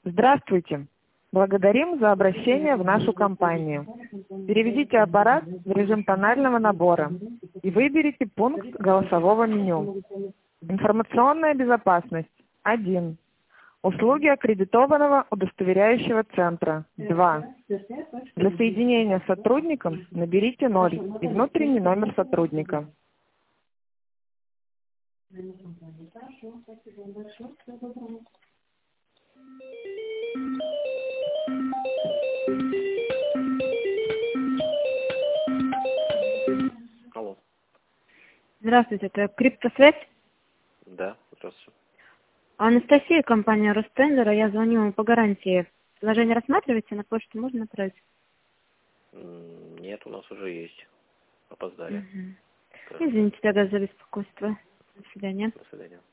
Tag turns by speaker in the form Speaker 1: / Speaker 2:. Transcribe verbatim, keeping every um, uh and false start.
Speaker 1: Здравствуйте! Благодарим за обращение в нашу компанию. Переведите аппарат в режим тонального набора и выберите пункт голосового меню. Информационная безопасность – один. Услуги аккредитованного удостоверяющего центра – два. Для соединения с сотрудником наберите ноль и внутренний номер сотрудника.
Speaker 2: Алло.
Speaker 3: Здравствуйте, это Криптосвязь?
Speaker 2: Да, здравствуйте.
Speaker 3: Анастасия, компания Ростендер, а я звоню вам по гарантии. Предложение рассматриваете, на почту можно отправить?
Speaker 2: М, Нет, у нас уже есть. Опоздали.
Speaker 3: Угу.
Speaker 2: Да.
Speaker 3: Извините тогда за беспокойство. До свидания.
Speaker 2: До свидания.